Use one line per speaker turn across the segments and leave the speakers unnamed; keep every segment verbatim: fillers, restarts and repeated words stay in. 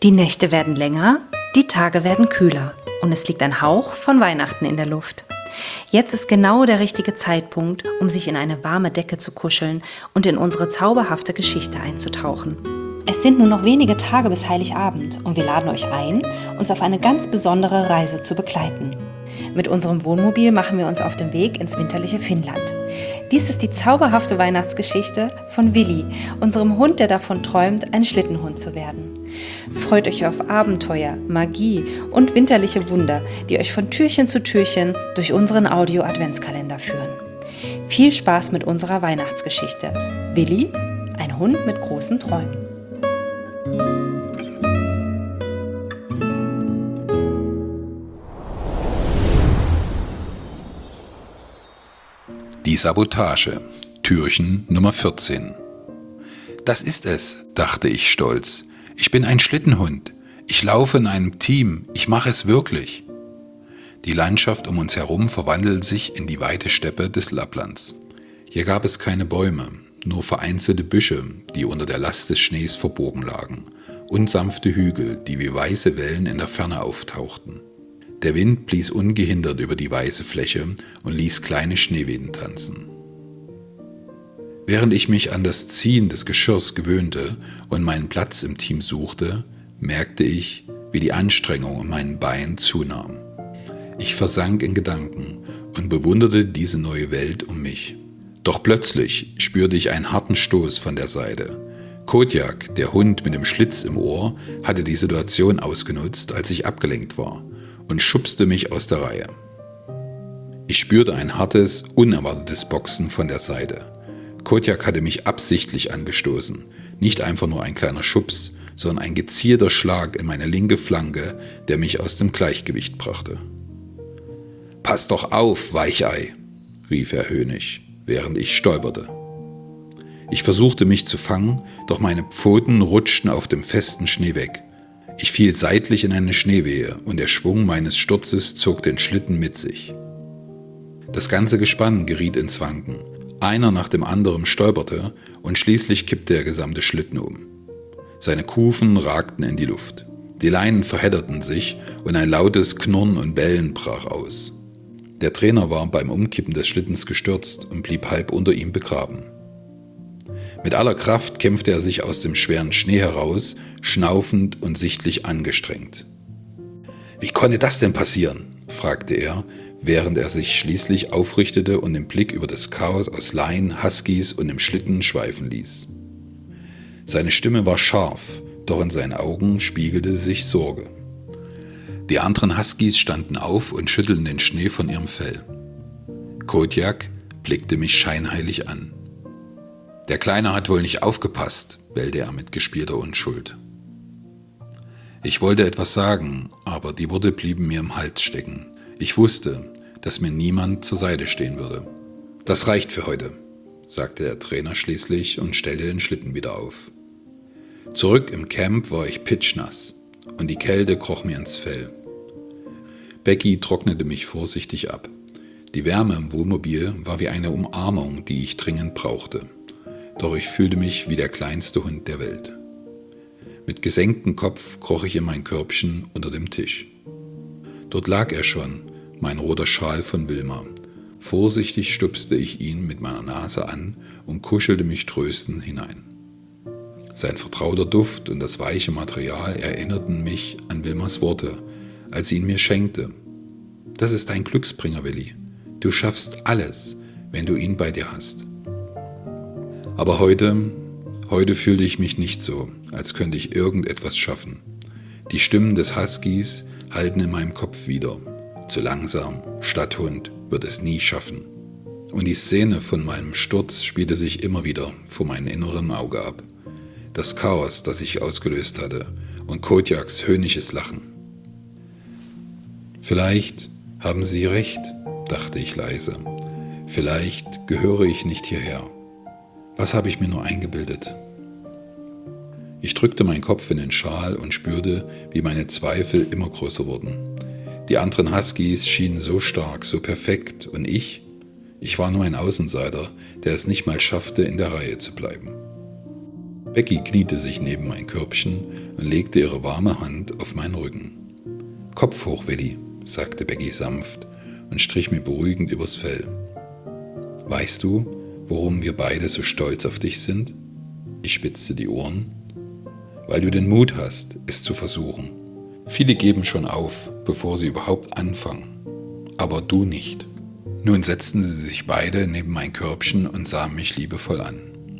Die Nächte werden länger, die Tage werden kühler und es liegt ein Hauch von Weihnachten in der Luft. Jetzt ist genau der richtige Zeitpunkt, um sich in eine warme Decke zu kuscheln und in unsere zauberhafte Geschichte einzutauchen. Es sind nur noch wenige Tage bis Heiligabend und wir laden euch ein, uns auf eine ganz besondere Reise zu begleiten. Mit unserem Wohnmobil machen wir uns auf den Weg ins winterliche Finnland. Dies ist die zauberhafte Weihnachtsgeschichte von Willi, unserem Hund, der davon träumt, ein Schlittenhund zu werden. Freut euch auf Abenteuer, Magie und winterliche Wunder, die euch von Türchen zu Türchen durch unseren Audio-Adventskalender führen. Viel Spaß mit unserer Weihnachtsgeschichte. Willi, ein Hund mit großen Träumen.
Die Sabotage, Türchen Nummer vierzehn. Das ist es, dachte ich stolz. Ich bin ein Schlittenhund. Ich laufe in einem Team. Ich mache es wirklich. Die Landschaft um uns herum verwandelte sich in die weite Steppe des Lapplands. Hier gab es keine Bäume, nur vereinzelte Büsche, die unter der Last des Schnees verborgen lagen, und sanfte Hügel, die wie weiße Wellen in der Ferne auftauchten. Der Wind blies ungehindert über die weiße Fläche und ließ kleine Schneewehen tanzen. Während ich mich an das Ziehen des Geschirrs gewöhnte und meinen Platz im Team suchte, merkte ich, wie die Anstrengung in meinen Beinen zunahm. Ich versank in Gedanken und bewunderte diese neue Welt um mich. Doch plötzlich spürte ich einen harten Stoß von der Seite. Kodiak, der Hund mit dem Schlitz im Ohr, hatte die Situation ausgenutzt, als ich abgelenkt war, und schubste mich aus der Reihe. Ich spürte ein hartes, unerwartetes Boxen von der Seite. Kodiak hatte mich absichtlich angestoßen. Nicht einfach nur ein kleiner Schubs, sondern ein gezielter Schlag in meine linke Flanke, der mich aus dem Gleichgewicht brachte. »Pass doch auf, Weichei«, rief er höhnisch, während ich stolperte. Ich versuchte mich zu fangen, doch meine Pfoten rutschten auf dem festen Schnee weg. Ich fiel seitlich in eine Schneewehe und der Schwung meines Sturzes zog den Schlitten mit sich. Das ganze Gespann geriet ins Wanken. Einer nach dem anderen stolperte und schließlich kippte der gesamte Schlitten um. Seine Kufen ragten in die Luft. Die Leinen verhedderten sich und ein lautes Knurren und Bellen brach aus. Der Trainer war beim Umkippen des Schlittens gestürzt und blieb halb unter ihm begraben. Mit aller Kraft kämpfte er sich aus dem schweren Schnee heraus, schnaufend und sichtlich angestrengt. »Wie konnte das denn passieren?« fragte er, während er sich schließlich aufrichtete und den Blick über das Chaos aus Leinen, Huskies und dem Schlitten schweifen ließ. Seine Stimme war scharf, doch in seinen Augen spiegelte sich Sorge. Die anderen Huskies standen auf und schüttelten den Schnee von ihrem Fell. Kodiak blickte mich scheinheilig an. »Der Kleine hat wohl nicht aufgepasst«, bellte er mit gespielter Unschuld. Ich wollte etwas sagen, aber die Worte blieben mir im Hals stecken. Ich wusste, dass mir niemand zur Seite stehen würde. »Das reicht für heute«, sagte der Trainer schließlich und stellte den Schlitten wieder auf. Zurück im Camp war ich pitschnass und die Kälte kroch mir ins Fell. Becky trocknete mich vorsichtig ab. Die Wärme im Wohnmobil war wie eine Umarmung, die ich dringend brauchte. Doch ich fühlte mich wie der kleinste Hund der Welt. Mit gesenktem Kopf kroch ich in mein Körbchen unter dem Tisch. Dort lag er schon, mein roter Schal von Wilma. Vorsichtig stupste ich ihn mit meiner Nase an und kuschelte mich tröstend hinein. Sein vertrauter Duft und das weiche Material erinnerten mich an Wilmas Worte, als sie ihn mir schenkte. »Das ist ein Glücksbringer, Willi. Du schaffst alles, wenn du ihn bei dir hast.« Aber heute, heute fühlte ich mich nicht so, als könnte ich irgendetwas schaffen. Die Stimmen des Huskies hallten in meinem Kopf wieder. Zu langsam, Stadthund wird es nie schaffen. Und die Szene von meinem Sturz spielte sich immer wieder vor meinem inneren Auge ab. Das Chaos, das ich ausgelöst hatte, und Kodiaks höhnisches Lachen. Vielleicht haben Sie recht, dachte ich leise. Vielleicht gehöre ich nicht hierher. Was habe ich mir nur eingebildet? Ich drückte meinen Kopf in den Schal und spürte, wie meine Zweifel immer größer wurden. Die anderen Huskies schienen so stark, so perfekt und ich, ich war nur ein Außenseiter, der es nicht mal schaffte, in der Reihe zu bleiben. Becky kniete sich neben mein Körbchen und legte ihre warme Hand auf meinen Rücken. »Kopf hoch, Willi«, sagte Becky sanft und strich mir beruhigend übers Fell. »Weißt du, warum wir beide so stolz auf dich sind?« Ich spitzte die Ohren. »Weil du den Mut hast, es zu versuchen. Viele geben schon auf, bevor sie überhaupt anfangen. Aber du nicht.« Nun setzten sie sich beide neben mein Körbchen und sahen mich liebevoll an.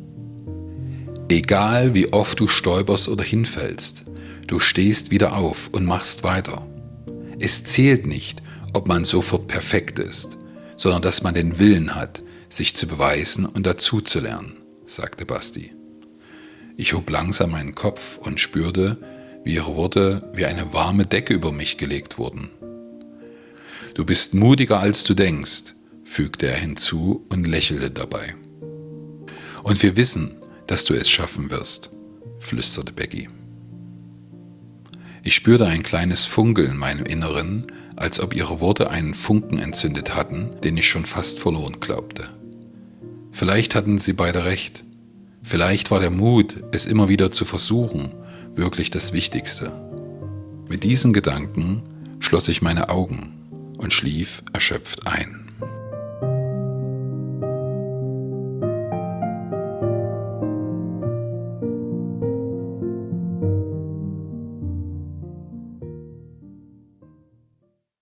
»Egal wie oft du stolperst oder hinfällst, du stehst wieder auf und machst weiter. Es zählt nicht, ob man sofort perfekt ist, sondern dass man den Willen hat, sich zu beweisen und dazuzulernen«, sagte Basti. Ich hob langsam meinen Kopf und spürte, wie ihre Worte wie eine warme Decke über mich gelegt wurden. »Du bist mutiger, als du denkst«, fügte er hinzu und lächelte dabei. »Und wir wissen, dass du es schaffen wirst«, flüsterte Becky. Ich spürte ein kleines Funkeln in meinem Inneren, als ob ihre Worte einen Funken entzündet hatten, den ich schon fast verloren glaubte. Vielleicht hatten sie beide recht. Vielleicht war der Mut, es immer wieder zu versuchen, wirklich das Wichtigste. Mit diesen Gedanken schloss ich meine Augen und schlief erschöpft ein.